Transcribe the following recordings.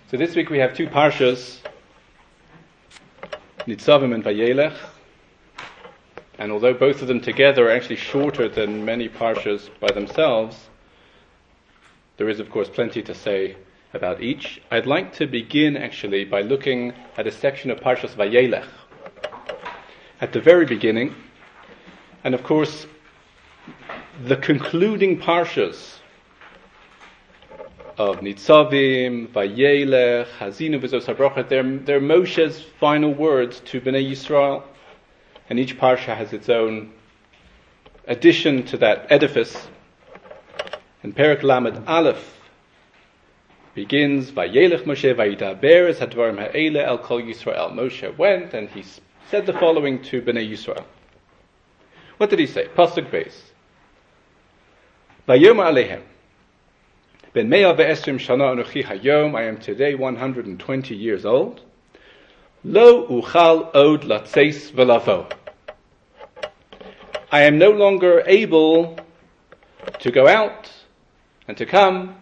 So this week we have two parshas, Nitzavim and Vayelech, and although both of them together are actually shorter than many parshas by themselves, there is of course plenty to say about each. I'd like to begin actually by looking at a section of Parshas Vayelech at the very beginning, and of course the concluding parshas of Nitzavim, Vayelech, Hazinu v'Zos HaBracha, they're Moshe's final words to Bnei Yisrael, and each parsha has its own addition to that edifice. And Perek Lamed Aleph begins, Vayelech Moshe Vayidaber es hadvarim ha'ele el kol Yisrael. Moshe went and he said the following to Bnei Yisrael. What did he say? Pasuk Beis. Vayomer Alehem. Ben Mea ve'esrim shana anochi hayom. I am today 120 years old. Lo uchal od latzeis v'lavo. I am no longer able to go out and to come.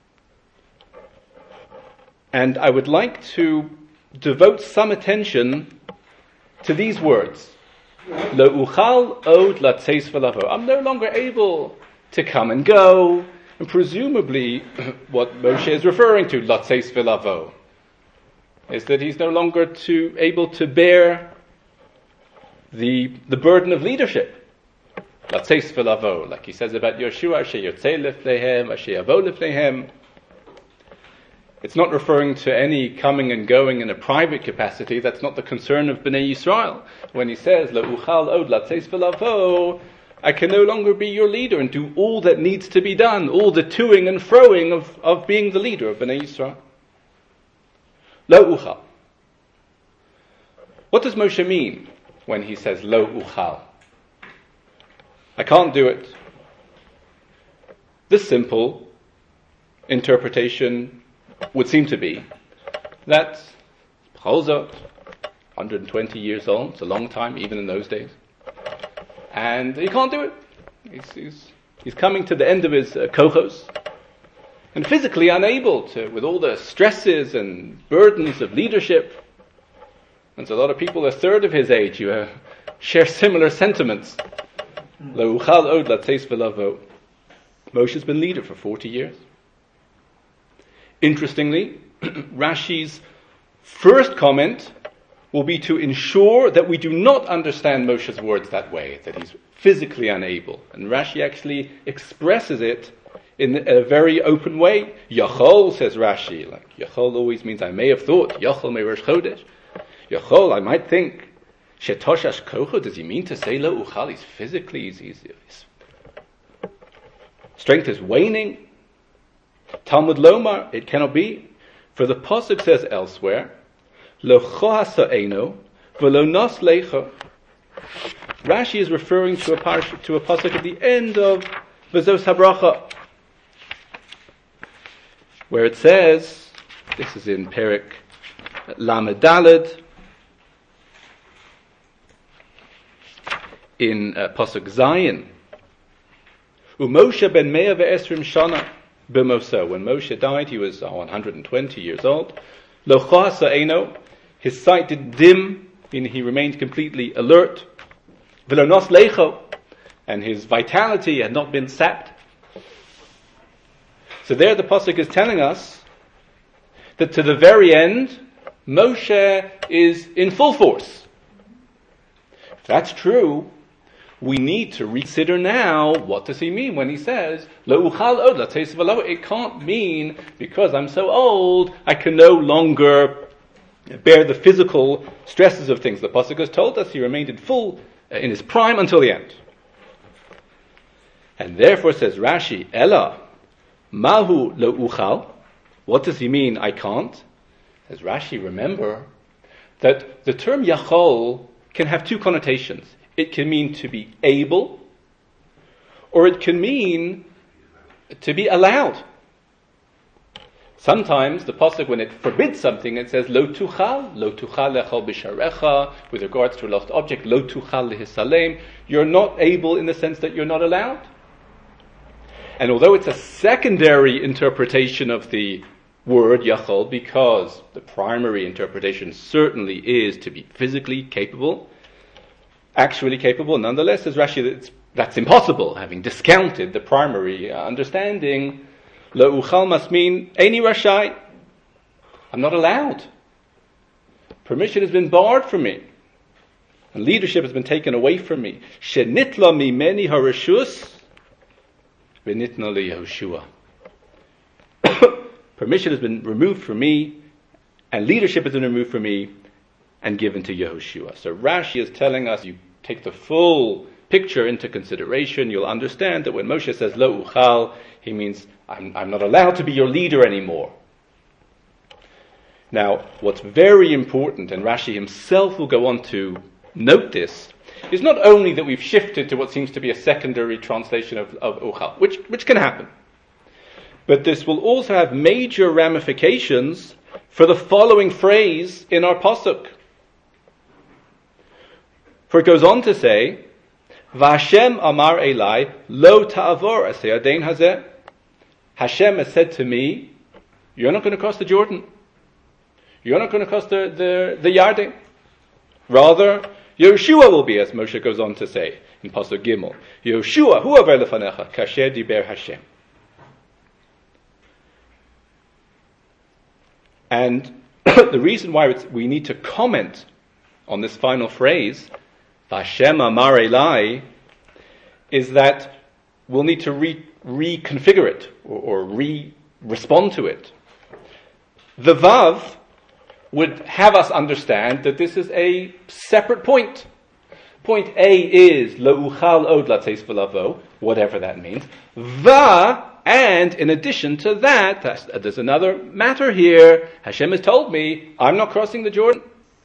And I would like to devote some attention to these words. Lo uchal od latzeis v'lavo. I'm no longer able to come and go. And presumably, what Moshe is referring to, latzeis v'lavo, is that he's no longer able to bear the burden of leadership. Latzeis v'lavo, like he says about Yoshua, asher yotzei lifneihem, asher yavo lifneihem. It's not referring to any coming and going in a private capacity. That's not the concern of Bnei Yisrael. When he says, Lo uchal od latzeis v'lavo, I can no longer be your leader and do all that needs to be done, all the toing and froing of being the leader of Bnei Yisrael. Lo uchal. What does Moshe mean when he says lo uchal? I can't do it. The simple interpretation would seem to be that B'chol Zot, 120 years old, it's a long time even in those days. And he can't do it. He's coming to the end of his kochos, and physically unable to, with all the stresses and burdens of leadership. And so a lot of people a third of his age share similar sentiments. Lo uchal od latzeis v'lavo. Moshe's been leader for 40 years. Interestingly, Rashi's first comment will be to ensure that we do not understand Moshe's words that way, that he's physically unable. And Rashi actually expresses it in a very open way. Yachol, says Rashi, like Yachol always means I may have thought, Yachol me Rosh Chodesh. Yachol, I might think, Shetoshash Kocho, does he mean to say Lo Uchal? He's physically, his strength is waning. Talmud Lomar, it cannot be. For the Pasuk says elsewhere, Lo chohasa'eno v'lo nos lecho. Rashi is referring to a pasuk at the end of V'zos HaBracha, where it says, this is in Perek Lamed Daled, in pasuk Zayin, U'Moshe ben Mea ve'esrim shana b'moso. When Moshe died, he was 120 years old. Lo chohasa'eno. His sight didn't dim, meaning he remained completely alert. V'lo nos lecho, and his vitality had not been sapped. So there the pasuk is telling us that to the very end, Moshe is in full force. If that's true, we need to reconsider now, what does he mean when he says, Lo uchal od latzeis v'lavo? It can't mean, because I'm so old, I can no longer bear the physical stresses of things. The pasuk has told us he remained in his prime until the end. And therefore, says Rashi, Ella, mahu lo uchal. What does he mean, I can't? Says Rashi, remember that the term yachol can have two connotations. It can mean to be able, or it can mean to be allowed. Sometimes the pasuk, when it forbids something, it says lo tuchal lechol b'sharecha, with regards to a lost object, lo tuchal lehisalem. You're not able in the sense that you're not allowed. And although it's a secondary interpretation of the word Yachol because the primary interpretation certainly is to be physically capable, actually capable. Nonetheless, says Rashi, that's impossible, having discounted the primary understanding. Lo uchal must mean Eini Rashai. I'm not allowed. Permission has been barred from me. And leadership has been taken away from me. Shenitla mimeni harashus v'nitna liYehoshua. Permission has been removed from me, and leadership has been removed from me and given to Yehoshua. So Rashi is telling us, you take the full picture into consideration, you'll understand that when Moshe says lo uchal, he means I'm not allowed to be your leader anymore. Now, what's very important, and Rashi himself will go on to note this, is not only that we've shifted to what seems to be a secondary translation of uchal, which can happen, but this will also have major ramifications for the following phrase in our pasuk. For it goes on to say, Vashem amar Elai lo ta'avor aseh adein hazeh. Hashem has said to me, you're not going to cross the Jordan. You're not going to cross the Yarden. Rather, Yehoshua will be, as Moshe goes on to say in pasuk Gimel. Yehoshua hu aver lefanecha kasher diber Hashem. And the reason why we need to comment on this final phrase, Vashem amar Elai, is that we'll need to reconfigure it or respond to it. The Vav would have us understand that this is a separate point. Point A is lo uchal od latzeis v'lavo, whatever that means. Va, and in addition to that, there's another matter here. Hashem has told me I'm not crossing the Jordan.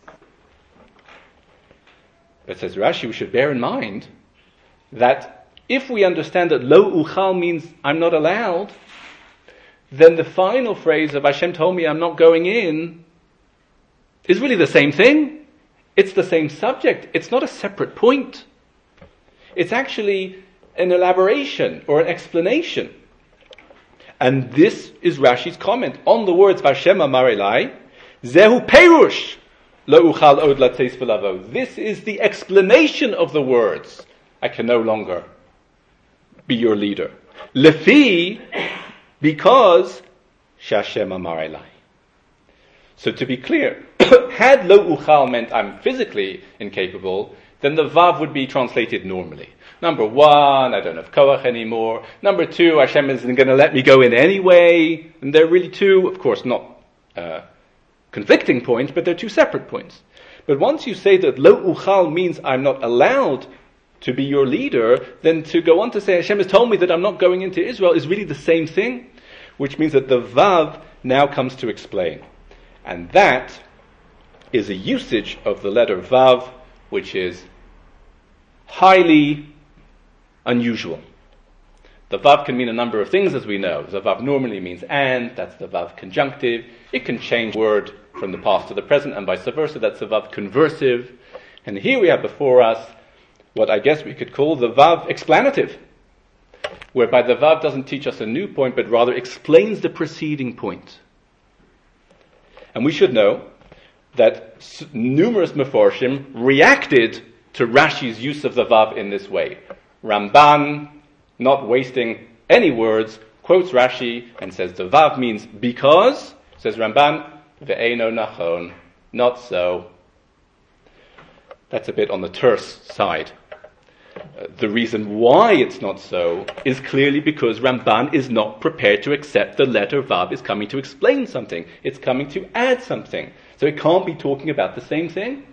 But says Rashi, we should bear in mind that if we understand that lo uchal means I'm not allowed, then the final phrase of Hashem told me I'm not going in is really the same thing. It's the same subject. It's not a separate point. It's actually an elaboration or an explanation. And this is Rashi's comment on the words Vashem amar Elai, Zehu Perush lo uchal od latzeis v'lavo. This is the explanation of the words. I can no longer be your leader. Lefi, because Shashem amar Elai. So to be clear, had lo uchal meant I'm physically incapable, then the vav would be translated normally. Number one, I don't have koach anymore. Number two, Hashem isn't going to let me go in anyway. And they're really two, of course, not conflicting points, but they're two separate points. But once you say that lo uchal means I'm not allowed to be your leader, then to go on to say Hashem has told me that I'm not going into Israel is really the same thing, which means that the vav now comes to explain. And that is a usage of the letter vav, which is highly unusual. The vav can mean a number of things, as we know. The vav normally means and, that's the vav conjunctive. It can change word from the past to the present, and vice versa, that's the vav conversive. And here we have before us what I guess we could call the vav explanative, whereby the vav doesn't teach us a new point, but rather explains the preceding point. And we should know that numerous Meforshim reacted to Rashi's use of the vav in this way. Ramban, not wasting any words, quotes Rashi and says the vav means because, says Ramban, ve'eno nachon, not so. That's a bit on the terse side. The reason why it's not so is clearly because Ramban is not prepared to accept the letter vav is coming to explain something. It's coming to add something. So it can't be talking about the same thing.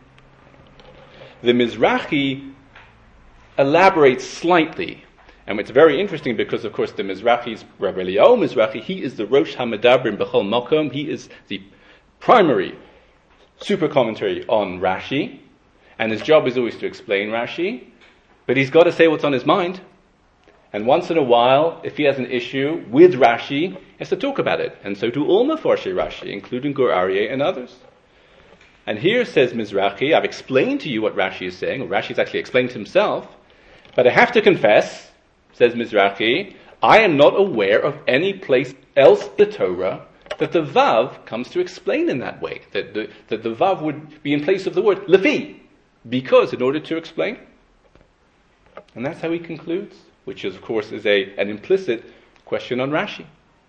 The Mizrahi elaborates slightly. And it's very interesting because, of course, the Mizrahi's, Rabbi Eliyahu Mizrahi, he is the Rosh HaMedabrim B'chol Makom. He is the primary super commentary on Rashi. And his job is always to explain Rashi. But he's got to say what's on his mind. And once in a while, if he has an issue with Rashi, he has to talk about it. And so do all Meforshei Rashi, including Gur Aryeh and others. And here says Mizrahi, I've explained to you what Rashi is saying, or Rashi's actually explained himself, but I have to confess, says Mizrahi, I am not aware of any place else in the Torah that the vav comes to explain in that way, that the vav would be in place of the word lefi, because in order to explain. And that's how he concludes, which is, of course is an implicit question on Rashi.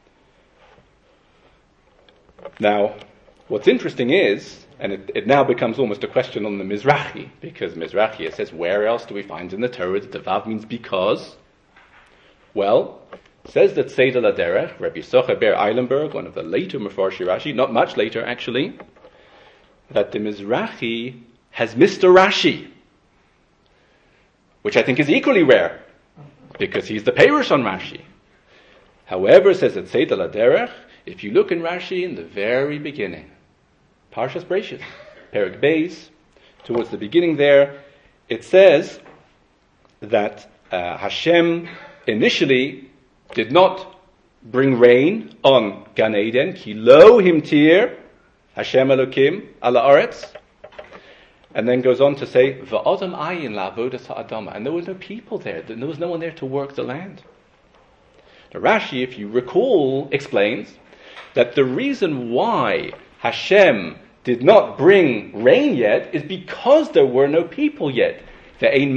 Now, what's interesting is, and it now becomes almost a question on the Mizrahi, because Mizrahi, it says, where else do we find in the Torah that the vav means because? Well, says that Seder Laderech, Rabbi Yisachar Ber Eilenberg, one of the later Mefarshi Rashi, not much later actually, that the Mizrahi has Mr. Rashi, which I think is equally rare, because he's the Perush on Rashi. However, says that Seder Laderech, if you look in Rashi in the very beginning, Parshas Bereishis, Perek Beis, towards the beginning there, it says that Hashem initially did not bring rain on Gan Eden, ki lo himtir Hashem Elokim ala aretz, and then goes on to say, v'adam ayin la'avodas ha'adama, and there were no people there, there was no one there to work the land. Now Rashi, if you recall, explains that the reason why Hashem did not bring rain yet is because there were no people yet. There's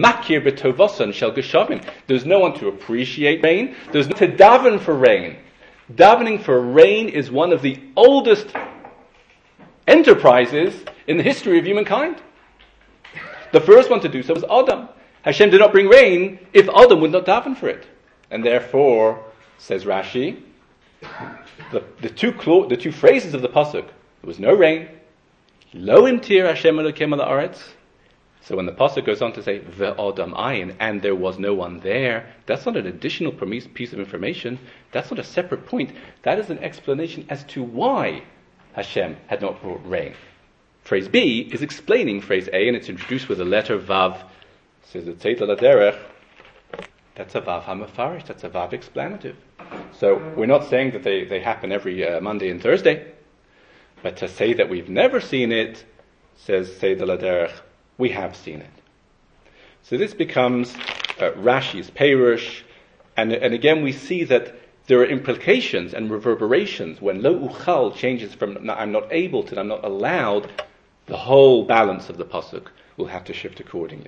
no one to appreciate rain. There's no one to daven for rain. Davening for rain is one of the oldest enterprises in the history of humankind. The first one to do so was Adam. Hashem did not bring rain if Adam would not daven for it. And therefore, says Rashi, the two phrases of the pasuk, there was no rain, lo imtir Hashem Elokim ala aretz. So when the pasuk goes on to say ve'adam ayin, and there was no one there, that's not an additional piece of information. That's not a separate point. That is an explanation as to why Hashem had not brought rain. Phrase B is explaining phrase A, and it's introduced with the letter vav. It says that Seder Laderech, that's a vav hamafarish, that's a vav explanative. So we're not saying that they happen every Monday and Thursday, but to say that we've never seen it, says Seder Laderech, we have seen it. So this becomes Rashi's Perush, and again we see that there are implications and reverberations when lo uchal changes from I'm not able to I'm not allowed. The whole balance of the pasuk will have to shift accordingly.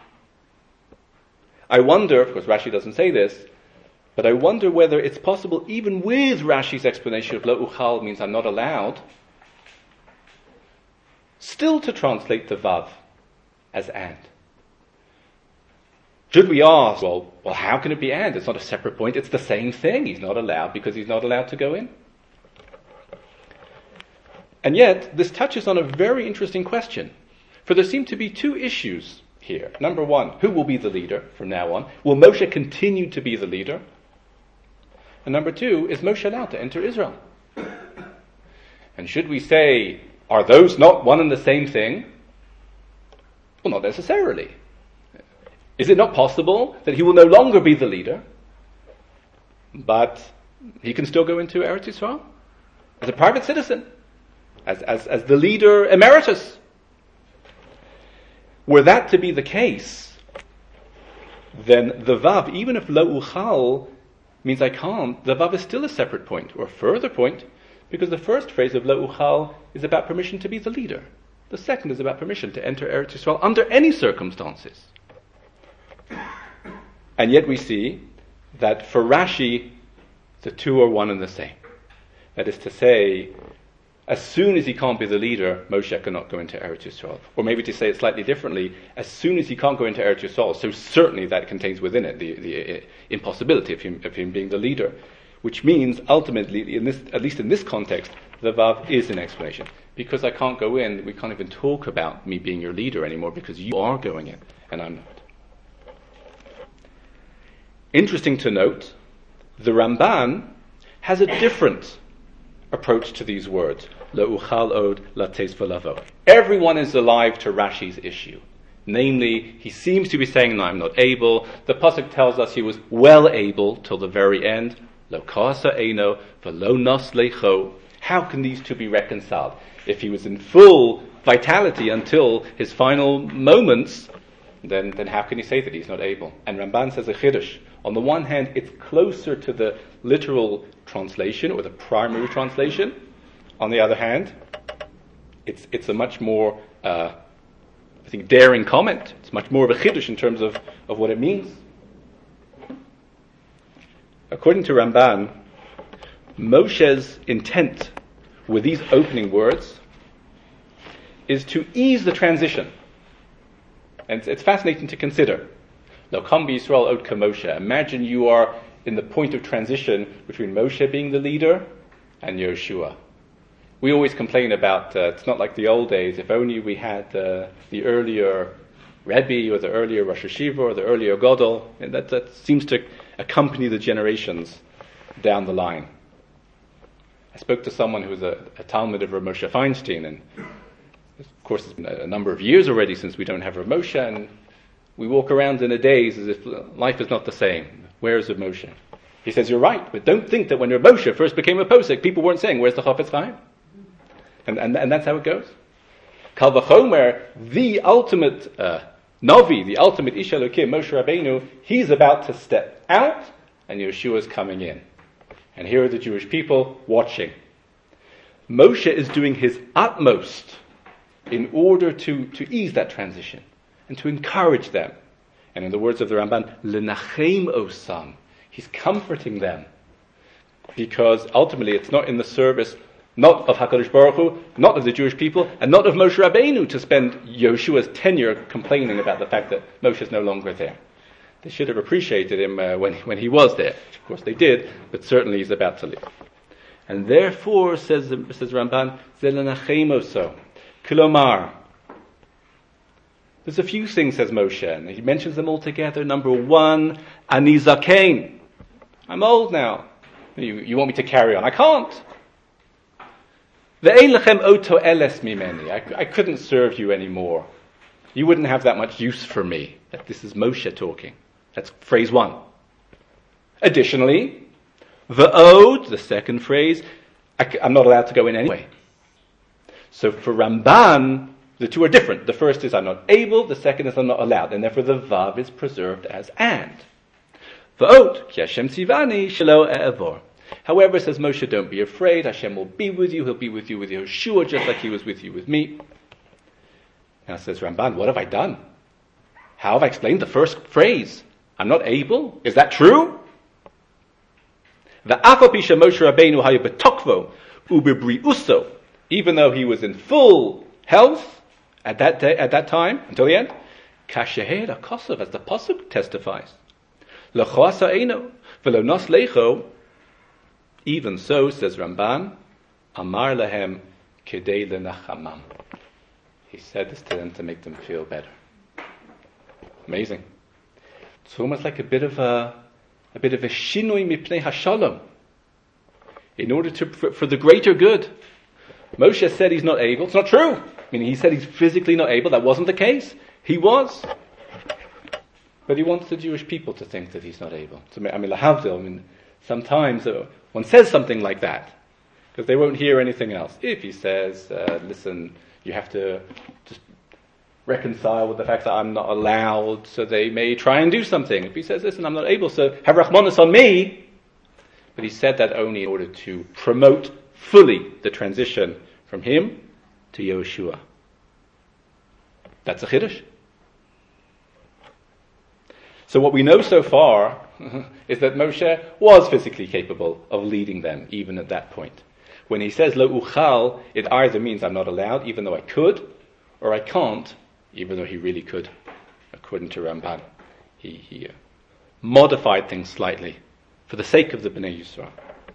I wonder, of course Rashi doesn't say this, but I wonder whether it's possible, even with Rashi's explanation of lo uchal means I'm not allowed, still to translate the vav as and. Should we ask, well, how can it be and? It's not a separate point, it's the same thing. He's not allowed because he's not allowed to go in. And yet, this touches on a very interesting question. For there seem to be two issues here. Number one, who will be the leader from now on? Will Moshe continue to be the leader? And number two, is Moshe allowed to enter Israel? And should we say, are those not one and the same thing? Well, not necessarily. Is it not possible that he will no longer be the leader, but he can still go into Eretz Yisrael as a private citizen, as the leader emeritus? Were that to be the case, then the vav, even if lo uchal means I can't, the vav is still a separate point, or a further point, because the first phrase of lo uchal is about permission to be the leader. The second is about permission to enter Eretz Yisrael under any circumstances. And yet we see that for Rashi, the two are one and the same. That is to say, as soon as he can't be the leader, Moshe cannot go into Eretz Yisrael. Or maybe to say it slightly differently, as soon as he can't go into Eretz Yisrael, so certainly that contains within it the impossibility of him being the leader. Which means, ultimately, at least in this context, the vav is an explanation. Because I can't go in, we can't even talk about me being your leader anymore, because you are going in, and I'm not. Interesting to note, the Ramban has a different approach to these words. Le'uchal od lates v'lavo. Everyone is alive to Rashi's issue. Namely, he seems to be saying, no, I'm not able. The pasuk tells us he was well able till the very end. Lo kasa eino v'lo nos lecho. How can these two be reconciled? If he was in full vitality until his final moments, then how can you say that he's not able? And Ramban says a chiddush. On the one hand, it's closer to the literal translation or the primary translation. on the other hand, it's a much more, daring comment. It's much more of a chiddush in terms of what it means. According to Ramban, Moshe's intent with these opening words is to ease the transition. And it's fascinating to consider. Lo kam b'Yisrael od Moshe. Imagine you are in the point of transition between Moshe being the leader and Yoshua. We always complain about, it's not like the old days, if only we had the earlier Rebbe or the earlier Rosh Hashiva or the earlier Gadol. And that seems to accompany the generations down the line. I spoke to someone who was a Talmud of Rav Moshe Feinstein, and of course it's been a number of years already since we don't have Rav Moshe, and we walk around in a daze as if life is not the same. Where is Rav Moshe? He says, you're right, but don't think that when Rav Moshe first became a posek, people weren't saying, where's the Chafetz Chaim? And that's how it goes. Kal v'chomer, the ultimate Navi, the ultimate Ish Elokim, Moshe Rabbeinu, he's about to step out, and Yeshua's coming in. And here are the Jewish people watching. Moshe is doing his utmost in order to ease that transition and to encourage them. And in the words of the Ramban, Lenachem osam, he's comforting them. Because ultimately it's not in the service, not of HaKadosh Baruch Hu, not of the Jewish people, and not of Moshe Rabbeinu to spend Yeshua's tenure complaining about the fact that Moshe is no longer there. They should have appreciated him when he was there. Of course they did, but certainly he's about to leave. And therefore, says Ramban, Zelenachem oso. Kilomar. There's a few things, says Moshe, and he mentions them all together. Number one, Ani Zakein. I'm old now. You want me to carry on? I can't. Ve'ein lechem oto eles mimeni. I couldn't serve you anymore. You wouldn't have that much use for me. This is Moshe talking. That's phrase one. Additionally, Ve'od, the second phrase, I'm not allowed to go in anyway. So for Ramban, the two are different. The first is I'm not able, the second is I'm not allowed. And therefore the Vav is preserved as and. Ve'od, ki Hashem tzivani shelo e'evor. However, says Moshe, don't be afraid. Hashem will be with you. He'll be with you with Yehoshua, just like he was with you with me. Now says Ramban, what have I done? How have I explained the first phrase? I'm not able? Is that true? Even though he was in full health at that time, until the end, as the Pasuk testifies. Even so, says Ramban, Amar lahem kedei lenachamam. He said this to them to make them feel better. Amazing. It's almost like a bit of a shinui mipnei hashalom. In order for the greater good. Moshe said he's not able. It's not true. He said he's physically not able. That wasn't the case. He was. But he wants the Jewish people to think that he's not able. Lahavdil, sometimes one says something like that, because they won't hear anything else. If he says, listen, you have to just reconcile with the fact that I'm not allowed, so they may try and do something. If he says, listen, I'm not able, so have Rahmanas on me. But he said that only in order to promote fully the transition from him to Yehoshua. That's a chiddush. So what we know so far is that Moshe was physically capable of leading them, even at that point. When he says lo uchal, it either means I'm not allowed, even though I could, or I can't, even though he really could, according to Ramban. He modified things slightly for the sake of the Bnei Yisrael.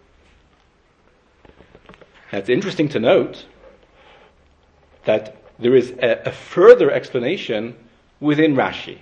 Now it's interesting to note that there is a further explanation within Rashi.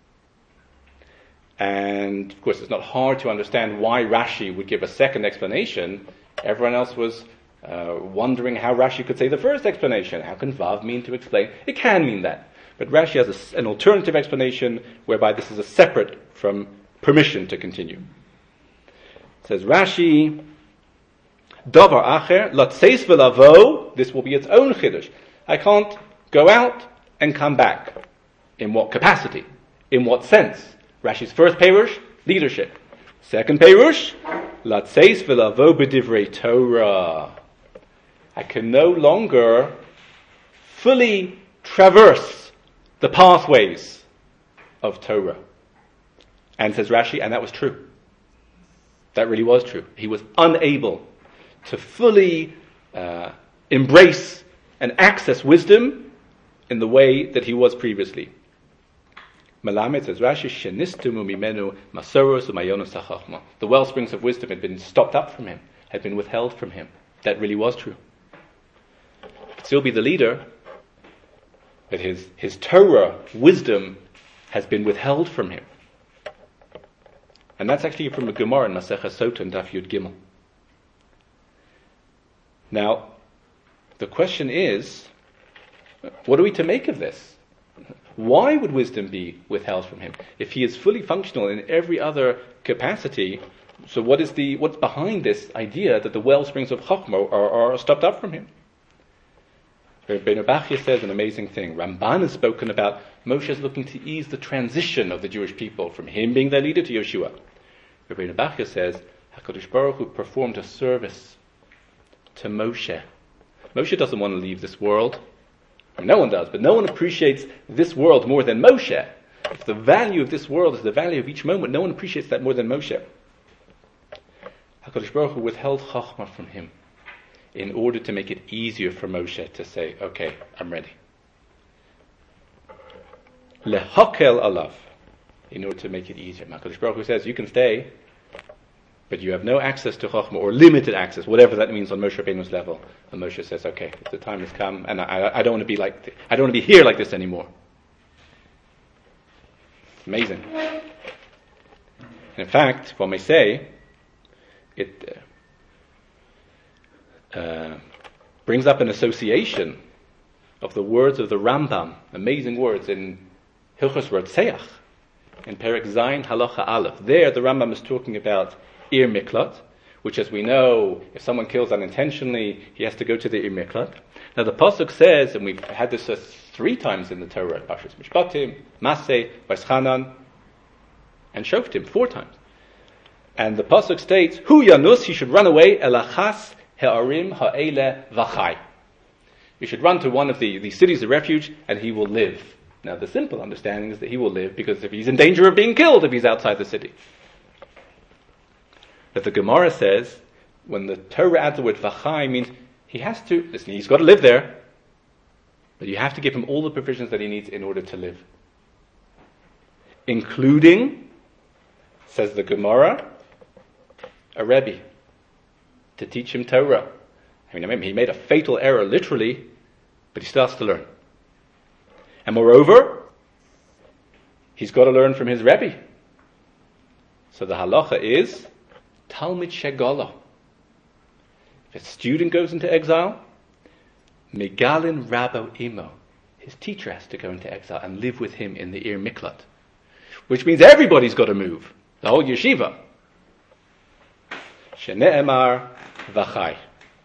And of course it's not hard to understand why Rashi would give a second explanation. Everyone else was wondering how Rashi could say the first explanation. How can Vav mean to explain? It can mean that. But Rashi has an alternative explanation whereby this is a separate from permission to continue. It says Rashi, Davar acher, latseis v'lavo, this will be its own chiddush. I can't go out and come back. In what capacity? In what sense? Rashi's first perush, leadership. Second perush, latseis v'lavo b'divrei Torah. I can no longer fully traverse the pathways of Torah. And says Rashi, and that was true. That really was true. He was unable to fully embrace and access wisdom in the way that he was previously. Melamed, says Rashi, shenistumu mimenu masoros umayonos hachachma. The well springs of wisdom had been stopped up from him, had been withheld from him. That really was true. He'd still be the leader, but his Torah wisdom has been withheld from him. And that's actually from a Gemara in Masechah Sota and Daf Yud Gimel. Now, the question is, what are we to make of this? Why would wisdom be withheld from him? If he is fully functional in every other capacity, so what's behind this idea that the well springs of Chachma are stopped up from him? Rabbeinu Bachya says an amazing thing. Ramban has spoken about Moshe is looking to ease the transition of the Jewish people from him being their leader to Yeshua. Rabbeinu Bachya says HaKadosh Baruch Hu performed a service to Moshe. Moshe doesn't want to leave this world. I mean, no one does, but no one appreciates this world more than Moshe. If the value of this world is the value of each moment, no one appreciates that more than Moshe. HaKadosh Baruch Hu withheld Chachma from him in order to make it easier for Moshe to say, okay, I'm ready. Lehakel alav, in order to make it easier. HaKadosh Baruch Hu says, you can stay, but you have no access to Chachma, or limited access, whatever that means on Moshe Rabbeinu's level. And Moshe says, okay, the time has come, and I don't want to be I don't want to be here like this anymore. Amazing. And in fact, one may say, it brings up an association of the words of the Rambam, amazing words in Hilchos Rotzeach, in Perek Zayin Halacha Aleph. There, the Rambam is talking about Ir Miklat, which, as we know, if someone kills unintentionally, he has to go to the Ir Miklat. Now, the pasuk says, and we've had this 3 times in the Torah, Parshas Mishpatim, Maseh, Vaischanan, and Shoftim, 4 times. And the pasuk states, Hu Yanus, he should run away, Elachas Ha'arim Ha'ele Vachai. He should run to one of the cities of refuge, and he will live. Now, the simple understanding is that he will live because if he's in danger of being killed if he's outside the city. But the Gemara says, when the Torah adds the word Vachai, means he's got to live there, but you have to give him all the provisions that he needs in order to live. Including, says the Gemara, a Rebbe, to teach him Torah. I mean, he made a fatal error, literally, but he still has to learn. And moreover, he's got to learn from his Rebbe. So the halacha is Talmid Shegala. If a student goes into exile, Megalin Rabo Imo. His teacher has to go into exile and live with him in the Ir Miklat. Which means everybody's got to move. The whole yeshiva. Shene'emar Vachai.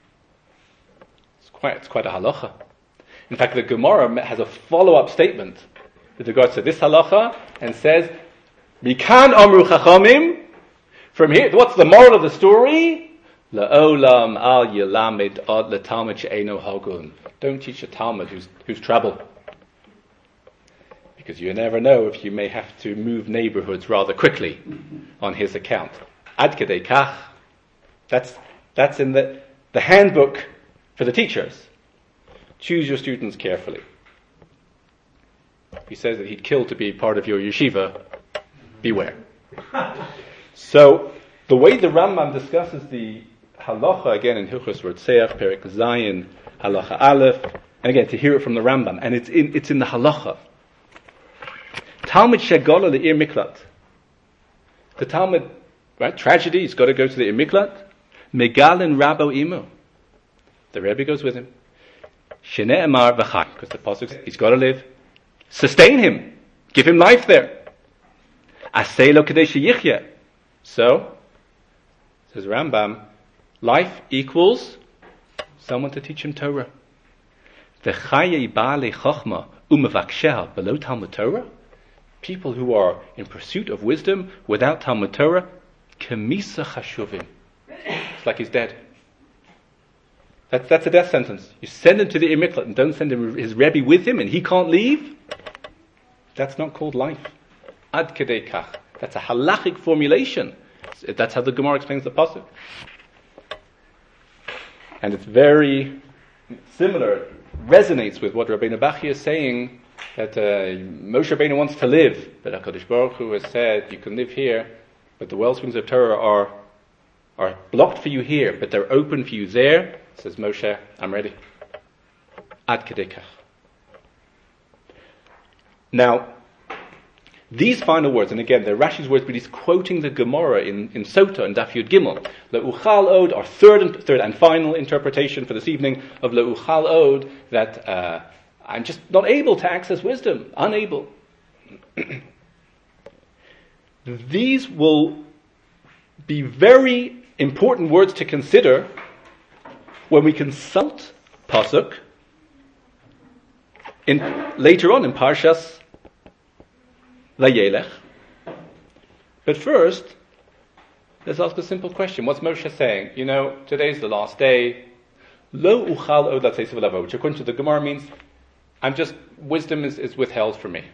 It's quite a halacha. In fact, the Gemara has a follow-up statement with regards to this halacha and says, Mikan Amru Chachamim. From here, what's the moral of the story? La'olam al yilamid ad letalmid she'eno hagun. Don't teach a Talmud who's trouble. Because you never know if you may have to move neighborhoods rather quickly on his account. Ad kedei kach. That's in the handbook for the teachers. Choose your students carefully. He says that he'd kill to be part of your yeshiva. Beware. So, the way the Rambam discusses the halacha, again in Hilchos Rotzeach, Perek Zayin, Halacha Aleph, and again to hear it from the Rambam, and it's in the halacha. Talmid Shegala the Ir Miklat. The Talmud, right? Tragedy, he's got to go to the Ir Miklat. Megalin Rabo Imo. The Rebbe goes with him. Sheneh Amar V'chai, because the pasuk, he's got to live. Sustain him. Give him life there. Asei lo kadei sheyichya. So, says Rambam, life equals someone to teach him Torah. V'chayei ba'alei chochma u'mevaksheha below Talmud Torah. People who are in pursuit of wisdom without Talmud Torah, kemisa chashuvim. It's like he's dead. That's a death sentence. You send him to the Imiklat and don't send him his Rebbe with him and he can't leave. That's not called life. Ad kedei kach. That's a halachic formulation. That's how the Gemara explains the pasuk. And it's very similar, resonates with what Rabbeinu Bachya is saying, that Moshe Rabbeinu wants to live, but HaKadosh Baruch Hu has said, you can live here, but the wellsprings of Torah are blocked for you here, but they're open for you there. Says Moshe, I'm ready. Ad kedei kach. Now, these final words, and again, they're Rashi's words, but he's quoting the Gemara in Sota and Daf Yud Gimel. Le'uchal od, our third and final interpretation for this evening of Le'uchal od, that I'm just not able to access wisdom, unable. These will be very important words to consider when we consult pasuk later on in Parshas Vayelech. But first, let's ask a simple question. What's Moshe saying? Today's the last day. Lo uchal od latzeis v'lavo, which according to the Gemara means, wisdom is withheld from me.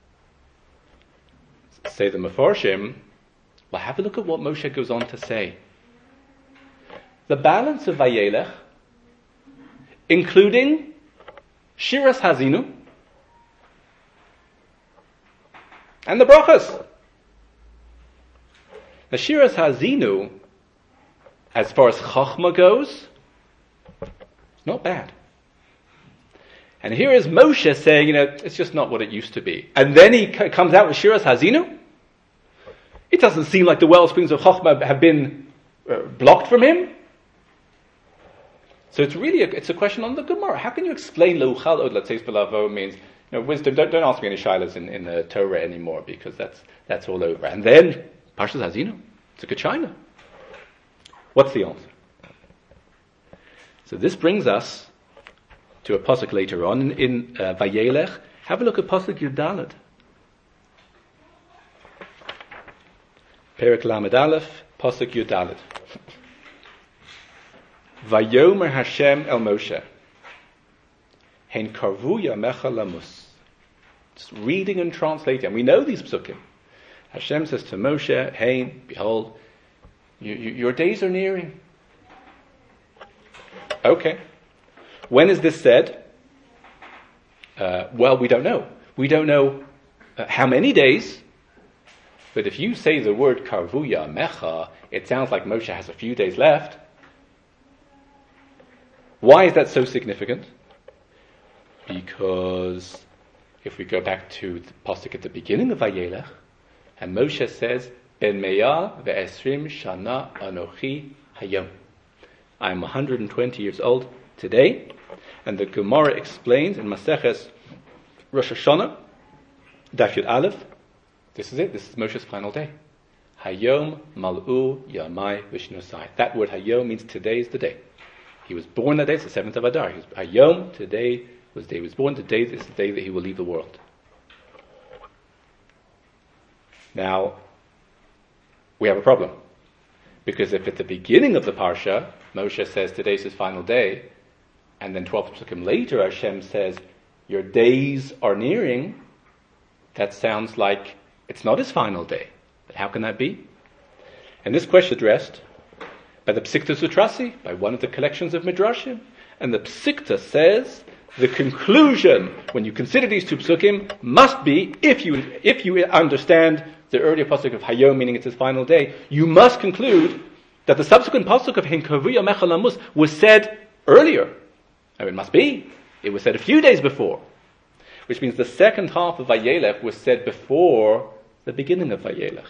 Say the Mefarshim, well, have a look at what Moshe goes on to say. The balance of Vayelech, including Shiras Hazinu, and the brachas. The Shiras Hazinu, as far as Chachma goes, not bad. And here is Moshe saying, it's just not what it used to be. And then he comes out with Shiras Hazinu. It doesn't seem like the wellsprings of Chachma have been blocked from him. So it's really a question on the Gemara. How can you explain Leuchal od latzeis v'lavo means, wisdom? Don't ask me any shilas in the Torah anymore, because that's all over. And then Parshas Hazinu, it's a good shayla. What's the answer? So this brings us to a pasuk later on in Vayelech. Have a look at pasuk Yud Daled. Perek Lamed Aleph, pasuk Yud Daled. Vayomer Hashem el Moshe, Hein karvu yamecha lamus. Just reading and translating. And we know these psukim. Hashem says to Moshe, Hein, behold, your days are nearing. Okay. When is this said? Well, we don't know. We don't know how many days. But if you say the word karvu yamecha, it sounds like Moshe has a few days left. Why is that so significant? Because if we go back to the pasuk at the beginning of Vayelech, and Moshe says, Ben me'ah ve'esrim shana anochi hayom. I'm 120 years old today. And the Gemara explains in Maseches Rosh Hashanah, Daf Yud Aleph, this is it, this is Moshe's final day. Hayom mal'u yamai v'shnosai. That word hayom means today is the day. He was born that day, it's the 7th of Adar. Hayom, today was the day he was born, today is the day that he will leave the world. Now, we have a problem. Because if at the beginning of the Parsha, Moshe says today's his final day, and then 12 psukim later Hashem says, your days are nearing, that sounds like it's not his final day. But how can that be? And this question addressed by the Psikta Sutrasi, by one of the collections of Midrashim. And the Psikta says, the conclusion, when you consider these two psukim, must be, if you understand the earlier pasuk of Hayom, meaning it's his final day, you must conclude that the subsequent pasuk of Hinkavu Yamecha Lamus was said earlier. It must be. It was said a few days before. Which means the second half of Vayelech was said before the beginning of Vayelech.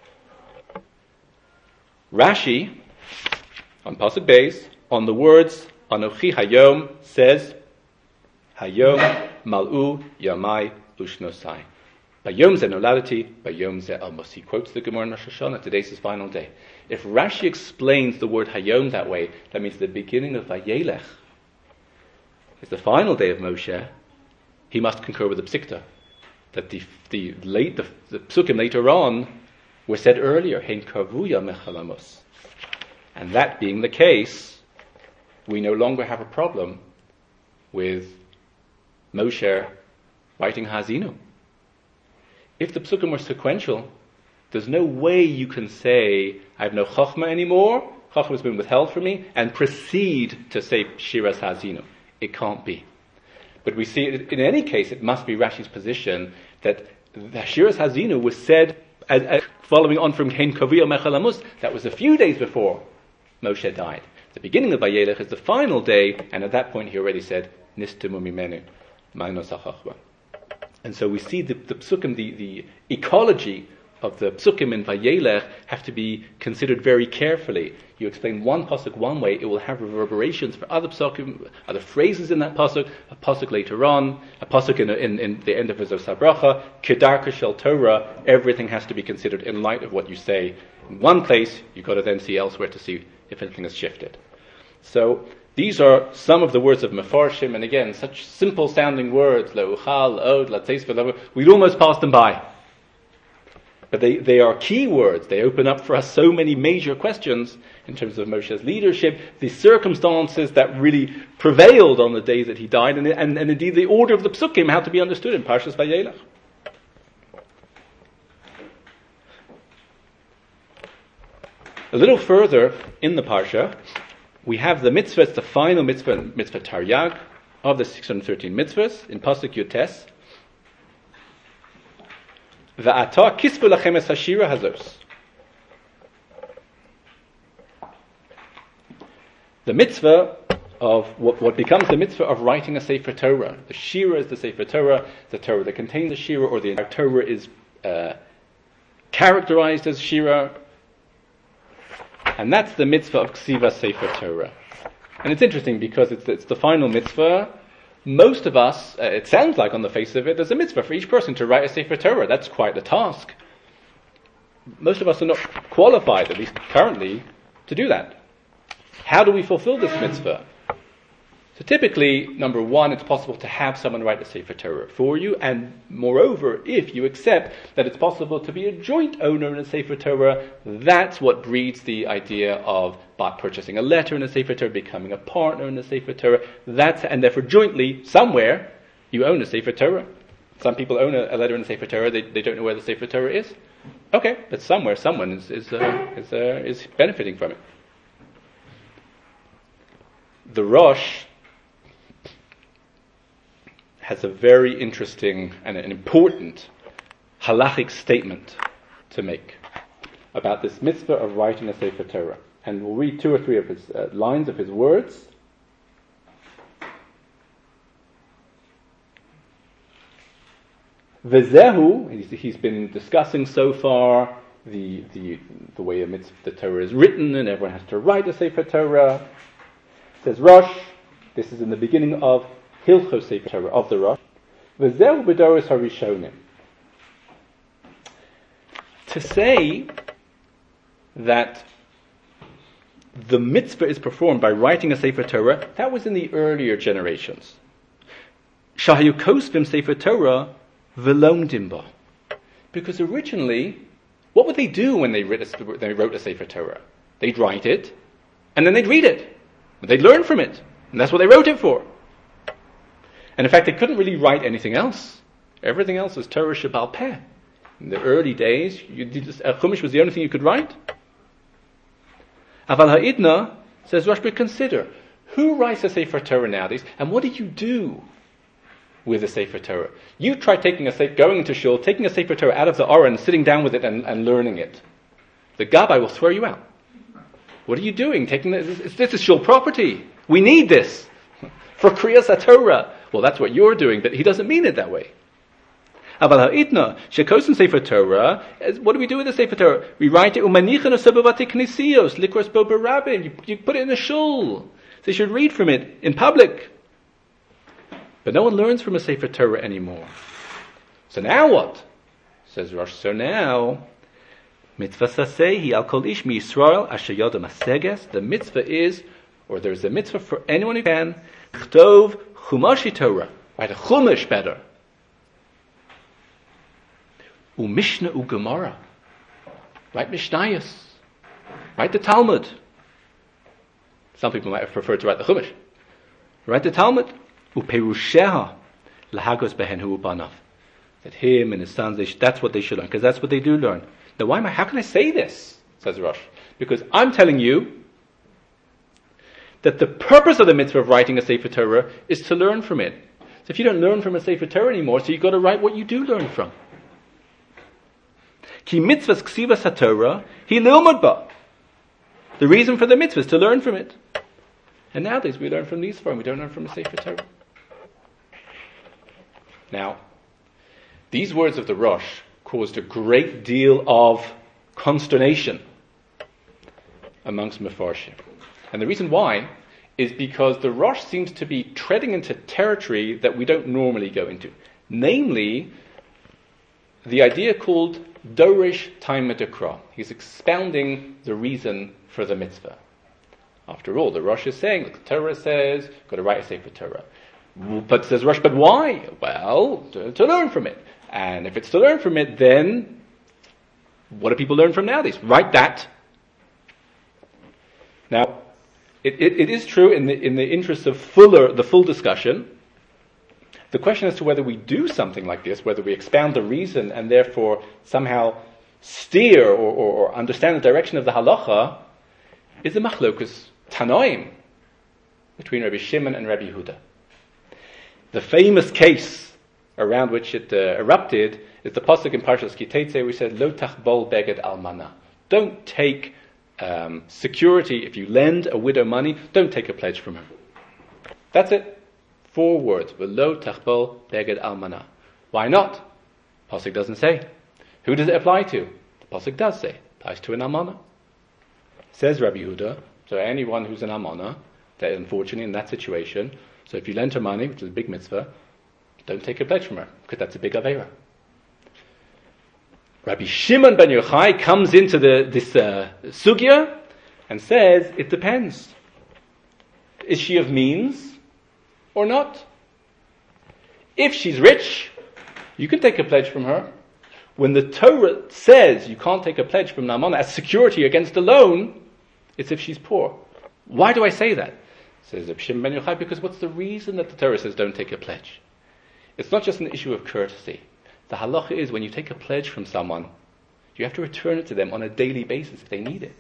Rashi, on pasuk Beis, on the words Anochi Hayom, says Hayom Mal'u Yamai Ushnosai. Bayom ze noladati, bayom ze almos. He quotes the Gemara in Rosh Hashanah, today's his final day. If Rashi explains the word Hayom that way, that means the beginning of Vayelech is the final day of Moshe, he must concur with the Psikta, that the psukim later on were said earlier, Hein kavuya mechalamos. And that being the case, we no longer have a problem with Moshe writing Hazinu. If the psukim were sequential, there's no way you can say, I have no chokhmah anymore, chokhmah has been withheld from me, and proceed to say Shiras Hazinu. It can't be. But we see, in any case, it must be Rashi's position that the Shiras Hazinu was said, following on from Hein Kaviyah Mechalamus, that was a few days before Moshe died. The beginning of Vayelech is the final day, and at that point he already said, Nistimu mimenu, ma'anos hachachma. And so we see the psukim, the ecology of the psukim in Vayelech have to be considered very carefully. You explain one pasuk one way, it will have reverberations for other psukim, other phrases in that pasuk, a pasuk later on, a pasuk in the end of V'zo Sabracha, Kedarka Shel Torah. Everything has to be considered in light of what you say in one place. You've got to then see elsewhere to see if anything has shifted. So these are some of the words of Mefarshim, and again, such simple sounding words, Leuchal, Od, Latzeis V'Lav, we'd almost pass them by. But they are key words. They open up for us so many major questions in terms of Moshe's leadership, the circumstances that really prevailed on the day that he died, and indeed the order of the psukim, how to be understood in Parshas Vayelech. A little further in the Parsha, we have the mitzvah, it's the final mitzvah Taryag of the 613 mitzvahs in Pasuk Yutes. V'ata kisvu lachem es hashira hazos. The mitzvah of what becomes the mitzvah of writing a Sefer Torah. The Shira is the Sefer Torah. The Torah that contains the Shira, or the entire Torah is characterized as Shira. And that's the mitzvah of Ksiva Sefer Torah. And it's interesting because it's the final mitzvah. Most of us, it sounds like on the face of it, there's a mitzvah for each person to write a Sefer Torah. That's quite the task. Most of us are not qualified, at least currently, to do that. How do we fulfill this mitzvah? So typically, number one, it's possible to have someone write the Sefer Torah for you, and moreover, if you accept that it's possible to be a joint owner in a Sefer Torah, that's what breeds the idea of purchasing a letter in a Sefer Torah, becoming a partner in a Sefer Torah, and therefore jointly, somewhere, you own a Sefer Torah. Some people own a letter in a Sefer Torah, they don't know where the Sefer Torah is. Okay, but somewhere, someone is benefiting from it. The Rosh has a very interesting and an important halachic statement to make about this mitzvah of writing a Sefer Torah. And we'll read two or three of his lines of his words. V'zehu, he's been discussing so far the way the Torah is written, and everyone has to write a Sefer Torah. Says Rosh, this is in the beginning of Hilchos Sefer Torah, of the Rosh. V'zehu b'doros harishonim. To say that the mitzvah is performed by writing a Sefer Torah, that was in the earlier generations. Shahayu kosvim Sefer Torah v'lomdim bo. Because originally, what would they do when they wrote a Sefer Torah? They'd write it, and then they'd read it. They'd learn from it. And that's what they wrote it for. And in fact, they couldn't really write anything else. Everything else was Torah Shebal Peh. In the early days, Chumash was the only thing you could write. Aval Ha'idna, says Rosh, but consider, who writes a Sefer Torah nowadays, and what do you do with a Sefer Torah? You try going into shul, taking a Sefer Torah out of the Aron, sitting down with it and learning it. The Gabbai will throw you out. What are you doing? This is shul property. We need this for Kriyas HaTorah. Well, that's what you're doing, but he doesn't mean it that way. Aval ha'idna shekosim Sefer Torah. What do we do with the Sefer Torah? We write it umanichan osabavati knisios likros bo barabim. You put it in a shul. So you should read from it in public. But no one learns from a Sefer Torah anymore. So now what? Says Rosh. So now, mitzvah sasehi al kol ish mi Yisrael asher yoda maseges. The mitzvah is, or there is a mitzvah for anyone who can, chtov chumashi Torah. Write a chumash better. Mishnah Gemara. Write Mishnayos. Write the Talmud. Some people might have preferred to write the Chumash. Write the Talmud. Uperusheha lahagos behen hu banav. That him and his sons, that's what they should learn, because that's what they do learn. Now, how can I say this? Says Rosh. Because I'm telling you that the purpose of the mitzvah of writing a Sefer Torah is to learn from it. So if you don't learn from a Sefer Torah anymore, so you've got to write what you do learn from. Ki mitzvahs ksivas haTorah hi lilmod ba. The reason for the mitzvah is to learn from it. And nowadays we learn from these forms, we don't learn from a Sefer Torah. Now, these words of the Rosh caused a great deal of consternation amongst Mefarshim. And the reason why is because the Rosh seems to be treading into territory that we don't normally go into. Namely, the idea called Dorish Taima Dekra. He's expounding the reason for the mitzvah. After all, the Rosh is saying, the Torah says, you've got to write a Sefer Torah. But says Rosh, but why? Well, to learn from it. And if it's to learn from it, then what do people learn from nowadays? Write that. Now, it is true in the interest of the full discussion. The question as to whether we do something like this, whether we expound the reason and therefore somehow steer or understand the direction of the halacha, is a machlokus tanoim between Rabbi Shimon and Rabbi Yehuda. The famous case around which it erupted is the pasuk in Parshas Ki Teitzei, which says, "Lo tachbol beged almana." Don't take security. If you lend a widow money, don't take a pledge from her. That's it. 4 words. V'lo tachbol beged almana. Why not? Pasuk doesn't say. Who does it apply to? The pasuk does say. It applies to an almana. Says Rabbi Yehuda, so anyone who's an almana, that unfortunately in that situation, so if you lend her money, which is a big mitzvah, don't take a pledge from her, because that's a big aveira. Rabbi Shimon ben Yochai comes into this sugya and says, it depends. Is she of means or not? If she's rich, you can take a pledge from her. When the Torah says you can't take a pledge from Naaman as security against a loan, it's if she's poor. Why do I say that? Says Rabbi Shimon ben Yochai, because what's the reason that the Torah says don't take a pledge? It's not just an issue of courtesy. The halacha is when you take a pledge from someone, you have to return it to them on a daily basis if they need it.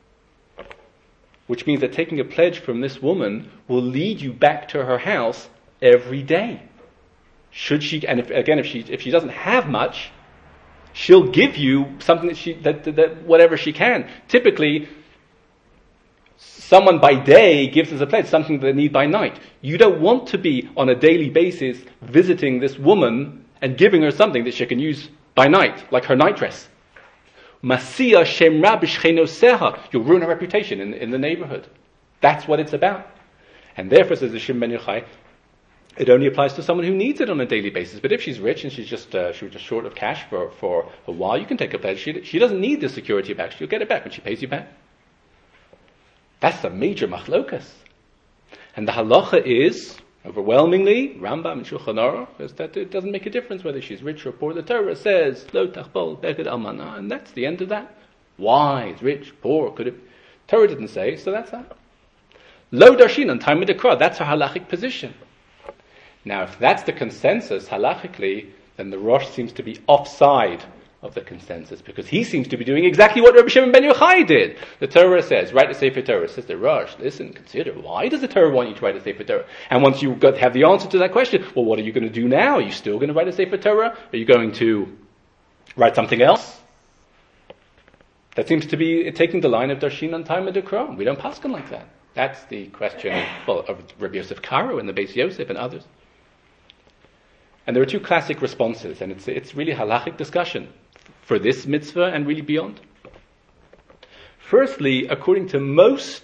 Which means that taking a pledge from this woman will lead you back to her house every day. Should she, and if she doesn't have much, she'll give you something that whatever she can. Typically, someone by day gives us a pledge, something they need by night. You don't want to be on a daily basis visiting this woman and giving her something that she can use by night, like her night dress. Masiya shemra b'shchenoseha. You'll ruin her reputation in the neighborhood. That's what it's about. And therefore, says the Shimon ben Yochai, it only applies to someone who needs it on a daily basis. But if she's rich and she was just short of cash for a while, you can take a pledge. She doesn't need the security back. She'll get it back when she pays you back. That's a major machlokas. And the halacha is, overwhelmingly, Rambam and Shulchan Aruch, is that it doesn't make a difference whether she's rich or poor. The Torah says, Lo tachbol beged almana, and that's the end of that. Wise, rich, poor, could it? Torah didn't say, so that's that. Lo darshin, and time of the crowd, that's her halachic position. Now, if that's the consensus halachically, then the Rosh seems to be offside of the consensus, because he seems to be doing exactly what Rabbi Shimon ben Yochai did. The Torah says, write a Sefer Torah. Says the Rosh, listen, consider, why does the Torah want you to write a Sefer Torah? And once you have the answer to that question, well, what are you going to do now? Are you still going to write a Sefer Torah? Are you going to write something else? That seems to be taking the line of Darshin on time of Dekra. We don't paskin like that. That's the question of Rabbi Yosef Karo and the Beis Yosef and others. And there are 2 classic responses, and it's really halachic discussion for this mitzvah and really beyond. Firstly, according to most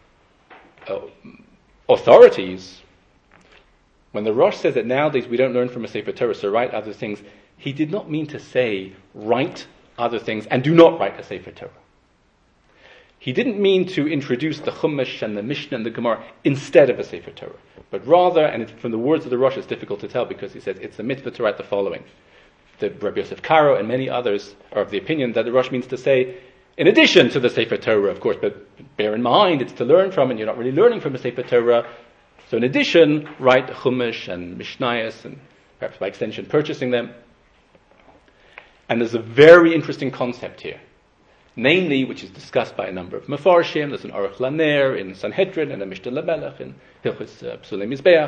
authorities, when the Rosh says that nowadays we don't learn from a Sefer Torah, so write other things, he did not mean to say write other things and do not write a Sefer Torah. He didn't mean to introduce the Chumash and the Mishnah and the Gemara instead of a Sefer Torah, but rather, and from the words of the Rosh it's difficult to tell because he says it's a mitzvah to write the following. The Rabbi Yosef Karo and many others are of the opinion that the Rosh means to say In addition to the Sefer Torah, of course, but bear in mind, it's to learn from, and you're not really learning from a Sefer Torah. So in addition, write Chumash and Mishnayos, and perhaps by extension purchasing them. And there's a very interesting concept here, namely, which is discussed by a number of Mefarshim. There's an Aruch Laner in Sanhedrin and a Mishnah Lamelech in Hilchos Psulei Mizbeach,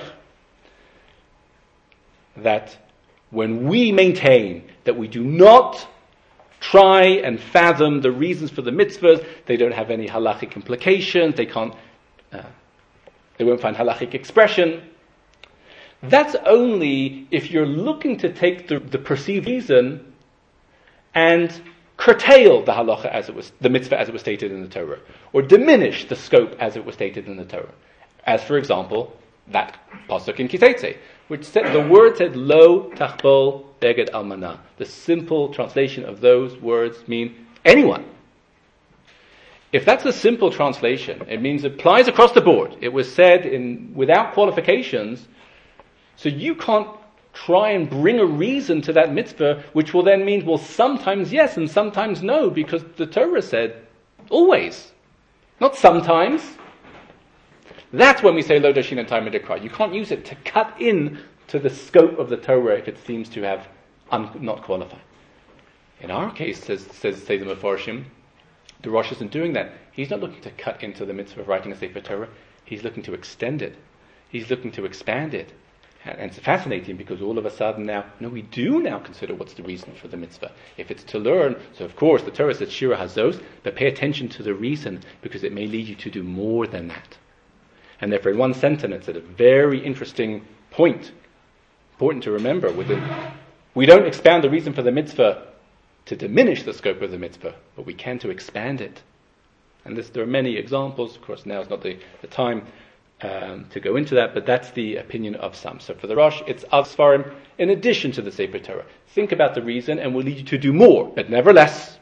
that when we maintain that we do not try and fathom the reasons for the mitzvahs, they don't have any halachic implications, they won't find halachic expression. That's only if you're looking to take the perceived reason and curtail the halacha the mitzvah as it was stated in the Torah, or diminish the scope as it was stated in the Torah. As for example, that pasuk in Kitetze, which said, the word said, Lo tachbol beged almana. The simple translation of those words mean anyone. If that's a simple translation, it means it applies across the board. It was said without qualifications, so you can't try and bring a reason to that mitzvah, which will then mean, well, sometimes yes and sometimes no, because the Torah said always, not sometimes. That's when we say Lo Dashin and Talmid Dekra. You can't use it to cut in to the scope of the Torah if it seems to have not qualified. In our case, say the Mefarshim, the Rosh isn't doing that. He's not looking to cut into the mitzvah of writing a Sefer Torah. He's looking to extend it. He's looking to expand it. And it's fascinating because all of a sudden we do now consider what's the reason for the mitzvah. If it's to learn, so of course the Torah says Shira Hazos, but pay attention to the reason because it may lead you to do more than that. And therefore in one sentence it's at a very interesting point, important to remember, we don't expand the reason for the mitzvah to diminish the scope of the mitzvah, but we can to expand it. And there are many examples. Of course, now is not the time to go into that, but that's the opinion of some. So for the Rosh, it's Av Svarim in addition to the Sefer Torah. Think about the reason and will lead you to do more, but never less.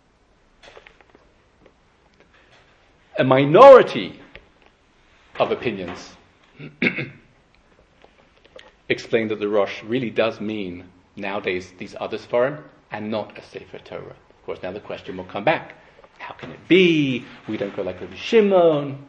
A minority of opinions explain that the Rosh really does mean nowadays these other Svarim and not a Sefer Torah. Of course, now the question will come back. How can it be? We don't go like Rabbi Shimon.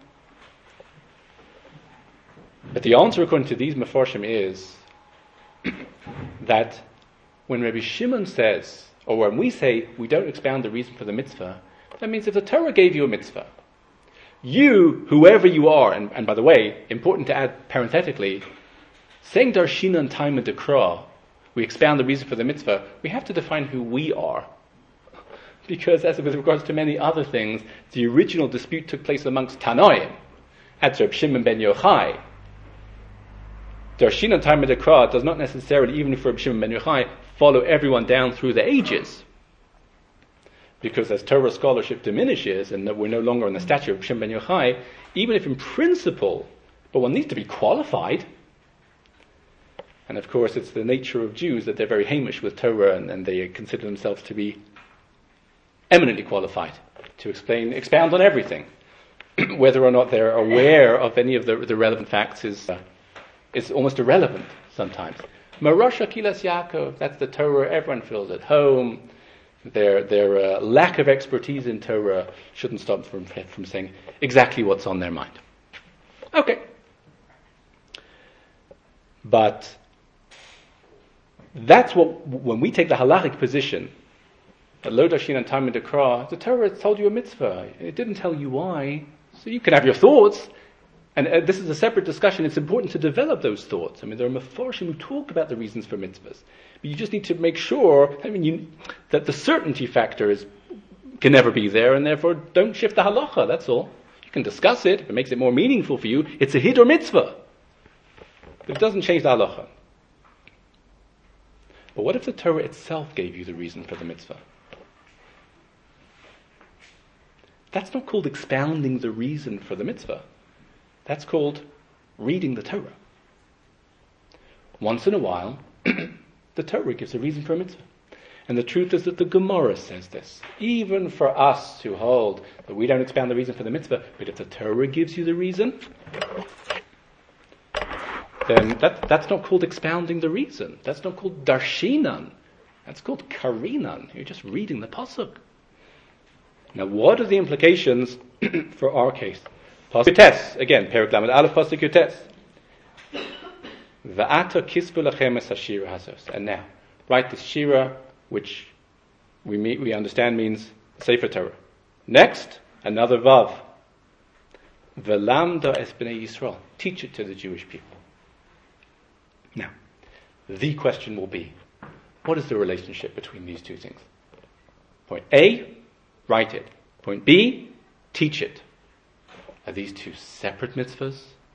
But the answer, according to these Mefarshim, is that when Rabbi Shimon says, or when we say we don't expound the reason for the mitzvah, that means if the Torah gave you a mitzvah, you, whoever you are, and by the way, important to add parenthetically, saying Darshina and Talmid Dekra, we expound the reason for the mitzvah, we have to define who we are. Because as with regards to many other things, the original dispute took place amongst Tanoim, at Reb Shimon ben Yochai. Darshina and Talmid Dekra does not necessarily, even for Reb Shimon ben Yochai, follow everyone down through the ages. Because as Torah scholarship diminishes, and we're no longer on the stature of Shimon ben Yochai, even if in principle, but one needs to be qualified. And of course, it's the nature of Jews that they're very hamish with Torah, and they consider themselves to be eminently qualified to expound on everything. Whether or not they're aware of any of the relevant facts is almost irrelevant sometimes. Marosha Kilas Yaakov, that's the Torah everyone feels at home. Their lack of expertise in Torah shouldn't stop them from saying exactly what's on their mind. Okay. But that's when we take the halachic position, Lo Dashin and Talmid Dekra, the Torah told you a mitzvah. It didn't tell you why. So you can have your thoughts. And this is a separate discussion. It's important to develop those thoughts. I mean, there are Mefarshim who talk about the reasons for mitzvahs. But you just need to make sure, that the certainty factor can never be there, and therefore don't shift the halacha, that's all. You can discuss it. If it makes it more meaningful for you, it's a hid or mitzvah. But it doesn't change the halacha. But what if the Torah itself gave you the reason for the mitzvah? That's not called expounding the reason for the mitzvah. That's called reading the Torah. Once in a while, the Torah gives a reason for a mitzvah. And the truth is that the Gemara says this. Even for us who hold that we don't expound the reason for the mitzvah, but if the Torah gives you the reason, then that's not called expounding the reason. That's not called darshinan. That's called karinan. You're just reading the pasuk. Now, what are the implications for our case? Pasuk Yutes, again, Perek Lamed Aleph, Pasuk Yutes. Va'ata kisvu lachem es hashira hazos. And now, write this shira, which we understand means Sefer Torah. Next, another vav. Ve'lamda es bnei Yisrael. Teach it to the Jewish people. Now, the question will be, what is the relationship between these two things? Point A, write it. Point B, teach it. Are these two separate mitzvahs?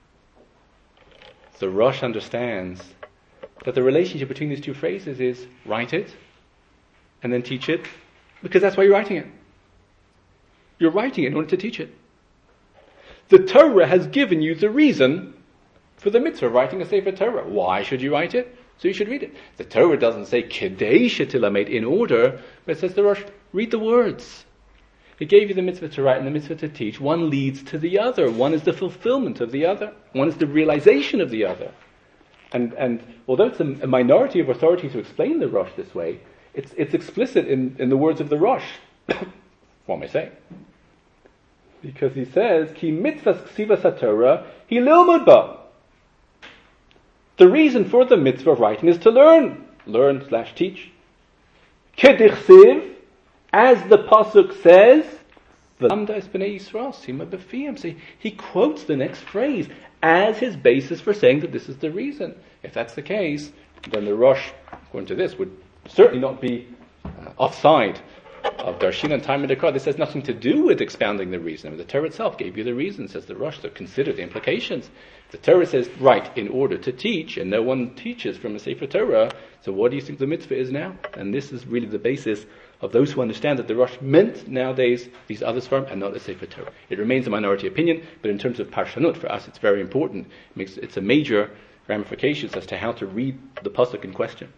The Rosh understands that the relationship between these two phrases is write it and then teach it, because that's why you're writing it. You're writing it in order to teach it. The Torah has given you the reason for the mitzvah of writing a Sefer Torah. Why should you write it? So you should read it. The Torah doesn't say Kedei shetilamed, in order, but it says the Rosh, read the words. It gave you the mitzvah to write and the mitzvah to teach. One leads to the other. One is the fulfillment of the other. One is the realization of the other. And although it's a minority of authority to explain the Rosh this way, it's explicit in the words of the Rosh. What am I saying? Because he says, Ki mitzvah ksivas haTorah hi lilmod ba. The reason for the mitzvah of writing is to learn. Learn/teach. Kedichsiv, as the pasuk says, V'lamda es bnei Yisrael sima b'fiyam. See, he quotes the next phrase as his basis for saying that this is the reason. If that's the case, then the Rosh, according to this, would certainly not be offside of Darshin and Time and Dekar. This has nothing to do with expounding the reason. I mean, the Torah itself gave you the reason, says the Rosh, so consider the implications. The Torah says, right, in order to teach, and no one teaches from a Sefer Torah, so what do you think the mitzvah is now? And this is really the basis of those who understand that the Rosh meant nowadays these other svarim and not a Sefer Torah. It remains a minority opinion, but in terms of Parshanut, for us it's very important. It's a major ramifications as to how to read the pasuk in question.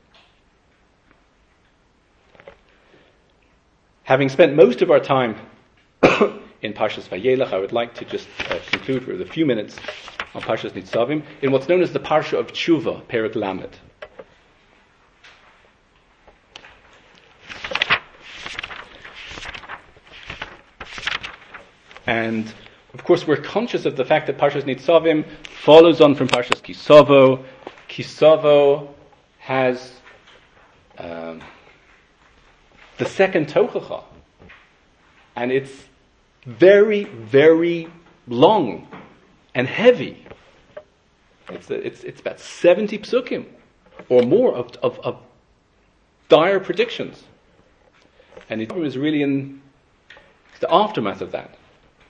Having spent most of our time in Parshas Vayelech, I would like to just conclude with a few minutes on Parshas Nitzavim in what's known as the Parsha of Tshuva, Perek Lamed. And of course, we're conscious of the fact that Parshas Nitzavim follows on from Parshas Kisavo. Kisavo has the second Tochacha, and it's very, very long and heavy. It's about 70 psukim or more of dire predictions, and it was really in the aftermath of that.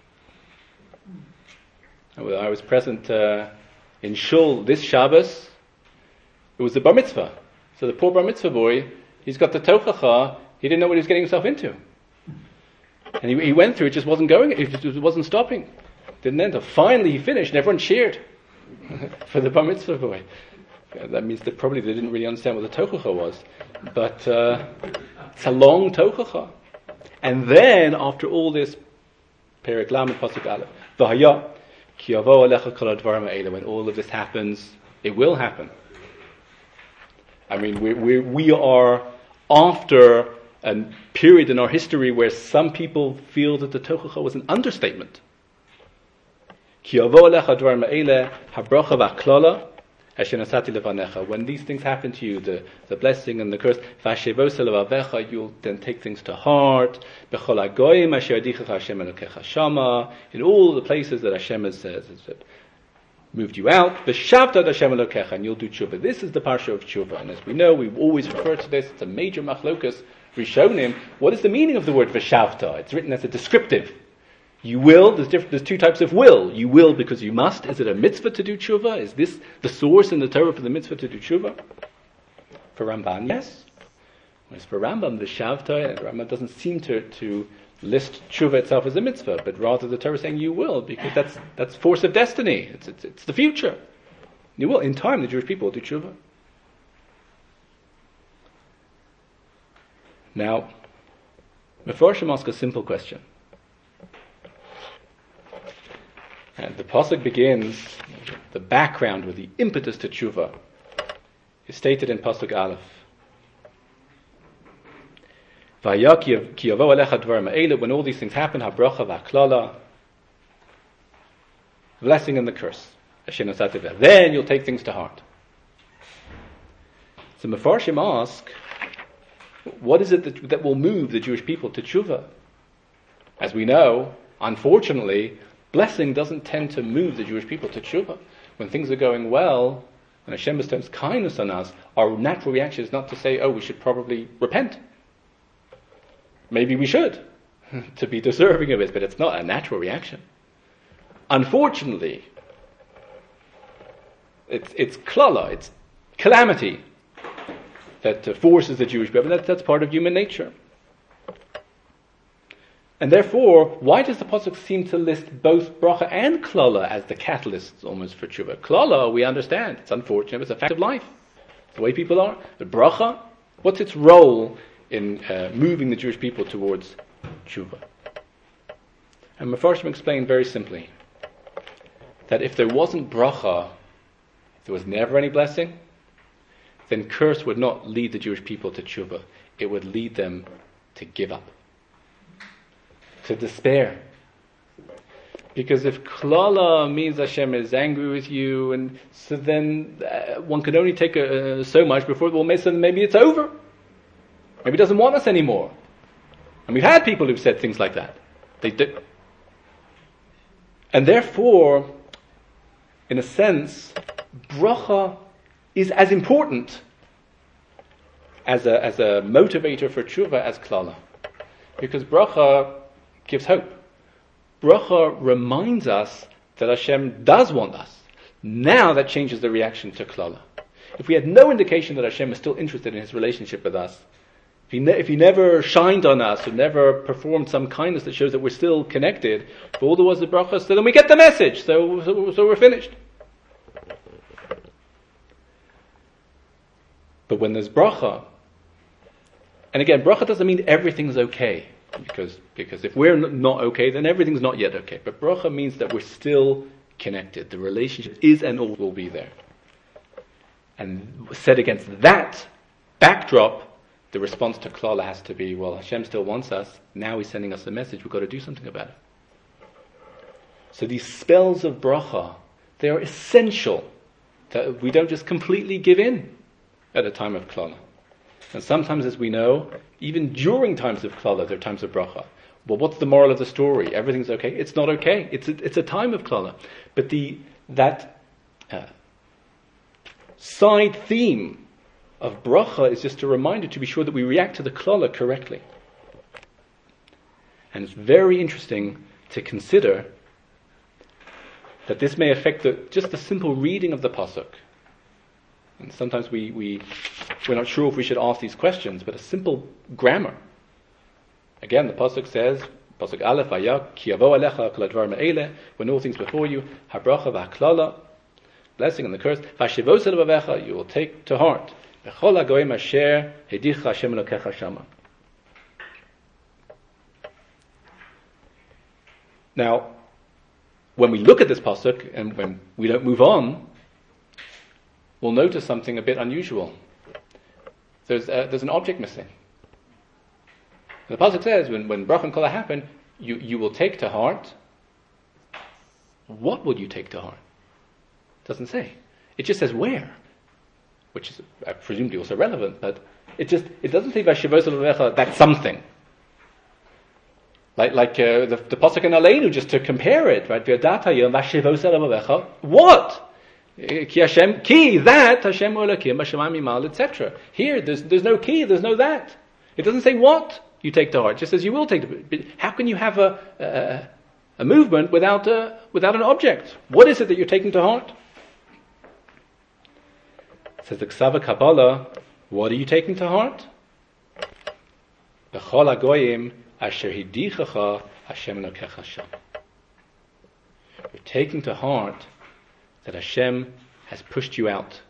I was present in Shul this Shabbos. It was the bar mitzvah. So the poor bar mitzvah boy, he's got the tochacha, he didn't know what he was getting himself into. And he went through, it just wasn't going, it just wasn't stopping. Didn't end up. Finally he finished and everyone cheered for the bar mitzvah boy. That means that probably they didn't really understand what the tochacha was. But it's a long tochacha. And then, after all this, Perek Lamed Pasuk Aleph, V'haya, Ki yavo alecha kol hadvarim ha'ela, when all of this happens, it will happen. I mean, we are after a period in our history where some people feel that the Tochacha was an understatement. Ki yavo alecha hadvarim ha'ela, habracha v'aklala, asher nasati levanecha. When these things happen to you, the blessing and the curse, v'ashevos levavecha, you'll then take things to heart. B'chol hagoyim asher adichach Hashem elokecha shama, in all the places that Hashem has moved you out, v'shavta Hashem elokecha, and you'll do tshuva. This is the parsha of tshuva, and as we know, we always refer to this. It's a major machlokas rishonim. What is the meaning of the word v'shavta? It's written as a descriptive. You will, there's two types of will. You will because you must. Is it a mitzvah to do tshuva? Is this the source in the Torah for the mitzvah to do tshuva? For Ramban, yes. Whereas for Rambam, the Shavta, Rambam doesn't seem to list tshuva itself as a mitzvah, but rather the Torah is saying you will, because that's force of destiny. It's the future. You will. In time, the Jewish people will do tshuva. Now, Mefarshim ask a simple question. And the pasuk begins, the background with the impetus to tshuva is stated in pasuk Aleph. When all these things happen, habracha v'aklala, blessing and the curse. Then you'll take things to heart. So Mefarshim ask, what is it that will move the Jewish people to tshuva? As we know, unfortunately, blessing doesn't tend to move the Jewish people to tshuva. When things are going well, and Hashem bestows kindness on us, our natural reaction is not to say, we should probably repent. Maybe we should, to be deserving of it, but it's not a natural reaction. Unfortunately, it's klala, it's calamity that forces the Jewish people. That's part of human nature. And therefore, why does the pasuk seem to list both bracha and klala as the catalysts almost for tshuva? Klala, we understand, it's unfortunate, it's a fact of life. It's the way people are. But bracha, what's its role in moving the Jewish people towards tshuva? And Mefarshim explained very simply that if there wasn't bracha, if there was never any blessing, then curse would not lead the Jewish people to tshuva. It would lead them to give up, to despair. Because if klala means Hashem is angry with you, and so then one could only take so much before, maybe it's over. Maybe he doesn't want us anymore. And we've had people who've said things like that. They do. And therefore, in a sense, bracha is as important as a motivator for tshuva as klala. Because bracha gives hope. Bracha reminds us that Hashem does want us. Now that changes the reaction to klala. If we had no indication that Hashem is still interested in his relationship with us, if he never shined on us or never performed some kindness that shows that we're still connected, if all there was the bracha, so then we get the message, so we're finished. But when there's bracha, and again, bracha doesn't mean everything's okay, because if we're not okay, then everything's not yet okay. But bracha means that we're still connected. The relationship is and always will be there. And set against that backdrop, the response to klala has to be, well, Hashem still wants us. Now he's sending us a message. We've got to do something about it. So these spells of bracha, they are essential. That we don't just completely give in at a time of klala. And sometimes, as we know, even during times of klala, there are times of bracha. Well, what's the moral of the story? Everything's okay? It's not okay. It's a time of klala. But that side theme of bracha is just a reminder to be sure that we react to the klala correctly. And it's very interesting to consider that this may affect just the simple reading of the pasuk. And sometimes we're not sure if we should ask these questions, but a simple grammar. Again, the pasuk says, pasuk aleph, Vayak ki yavo alecha kol hadvarim ha'eleh, when all things before you, habracha v'haklala, blessing and the curse, v'hashivos el levavecha, you will take to heart. B'chol hagoyim asher hedicha Hashem Elokecha shama. Now, when we look at this pasuk and when we don't move on, we'll notice something a bit unusual. There's an object missing. And the pasuk says, when bracha and kala happen, you will take to heart. What will you take to heart? It doesn't say. It just says where, which is presumably also relevant, but it doesn't say v'hashivos el levavecha, that's something. Like the pasuk in Aleinu, just to compare it, right? V'yadata yom v'hashivos el levavecha. What? Ki Hashem, ki that Hashem Elokim b'shamayim imal, etc. Here, there's no ki, there's no that. It doesn't say what you take to heart. It just says you will take to. How can you have a movement without an object? What is it that you're taking to heart? It says the Ksava Kabbalah. What are you taking to heart? B'chol hagoyim asher hidichacha Hashem Elokecha sham. You're taking to heart that Hashem has pushed you out.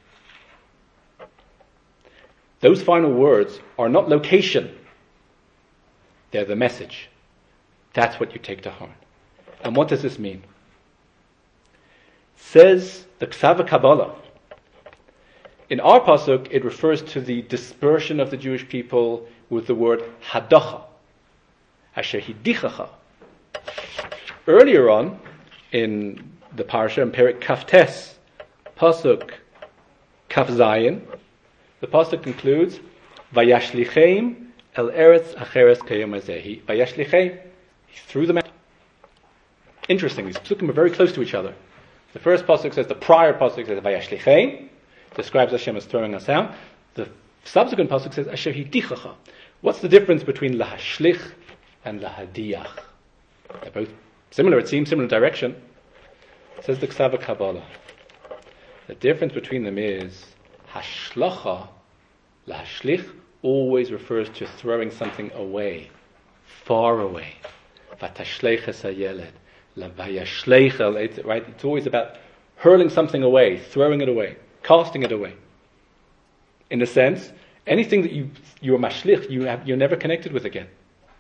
Those final words are not location. They're the message. That's what you take to heart. And what does this mean? Says the Ksava Kabbalah In our pasuk, it refers to the dispersion of the Jewish people with the word hadacha, asher hidichacha. Earlier on, in the parsha, in Perek Kaftes, pasuk Kaf Zayin, the pasuk concludes, Vayashlichem el eretz acheres kayom hazehi. Vayashlichem, he threw them out. Interesting, these psukim are very close to each other. The first pasuk says, the prior pasuk says, Vayashlichem, describes Hashem as throwing us out. The subsequent pasuk says, Asher hidichacha. What's the difference between lahashlich and lahadiach? They're both similar, it seems, similar direction. It says the Ksava Kabbalah. The difference between them is hashlacha, lahashlich, always refers to throwing something away, far away. Vatashleches hayeled, lavayashleich, right? It's always about hurling something away, throwing it away, casting it away. In a sense, anything that you're mashlich, you're never connected with again.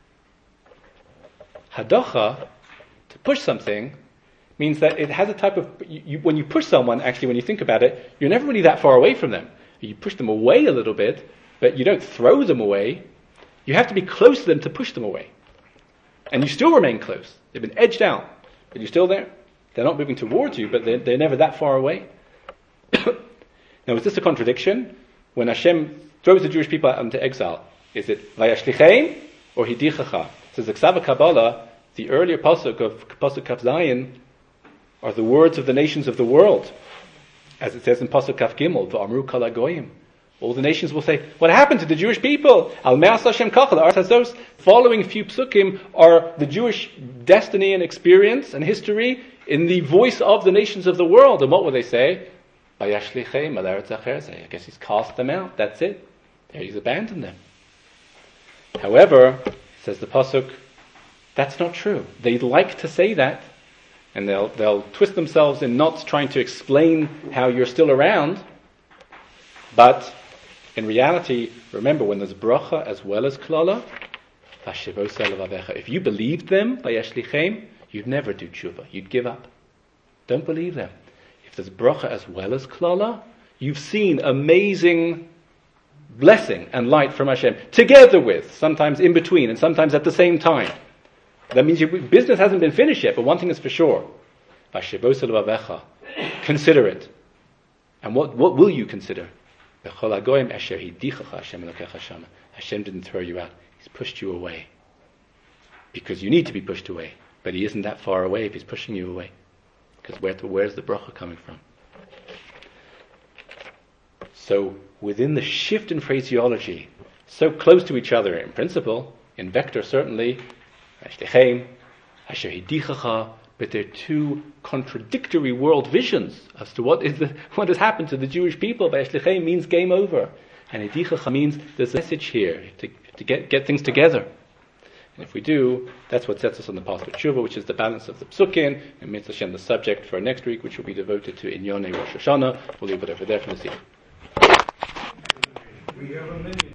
Hadacha, to push something, means that it has a type of, when you push someone, actually when you think about it, you're never really that far away from them. You push them away a little bit, but you don't throw them away. You have to be close to them to push them away. And you still remain close. They've been edged out, but you're still there. They're not moving towards you, but they're never that far away. Now, is this a contradiction? When Hashem throws the Jewish people out into exile, is it Vayashlichem or Hidichacha? Says the Ksava Kabbalah, the earlier pasuk of pasuk Kaf Zayin are the words of the nations of the world, as it says in pasuk Kaf Gimel, V'amru kol hagoyim. All the nations will say, what happened to the Jewish people? Al me'as Hashem kacha. Those following few psukim are the Jewish destiny and experience and history in the voice of the nations of the world. And what will they say? I guess he's cast them out. That's it. There he's abandoned them. However, says the pasuk, that's not true. They'd like to say that, and they'll twist themselves in knots trying to explain how you're still around. But in reality, remember, when there's bracha as well as klala, if you believed them, you'd never do tshuva. You'd give up. Don't believe them. If there's bracha as well as klala, you've seen amazing blessing and light from Hashem, together with, sometimes in between, and sometimes at the same time. That means your business hasn't been finished yet, but one thing is for sure. Consider it. And what will you consider? Hashem didn't throw you out. He's pushed you away. Because you need to be pushed away. But he isn't that far away if he's pushing you away. Because where's the bracha coming from? So, within the shift in phraseology, so close to each other in principle, in vector certainly, but they're two contradictory world visions as to what has happened to the Jewish people. Vayashlichem means game over, and Hidichacha means there's a message here to get things together. And if we do, that's what sets us on the path of tshuva, which is the balance of the psukim, and Mitzvah Shem, the subject for next week, which will be devoted to Inyonei Rosh Hashanah. We'll leave it over there for this evening.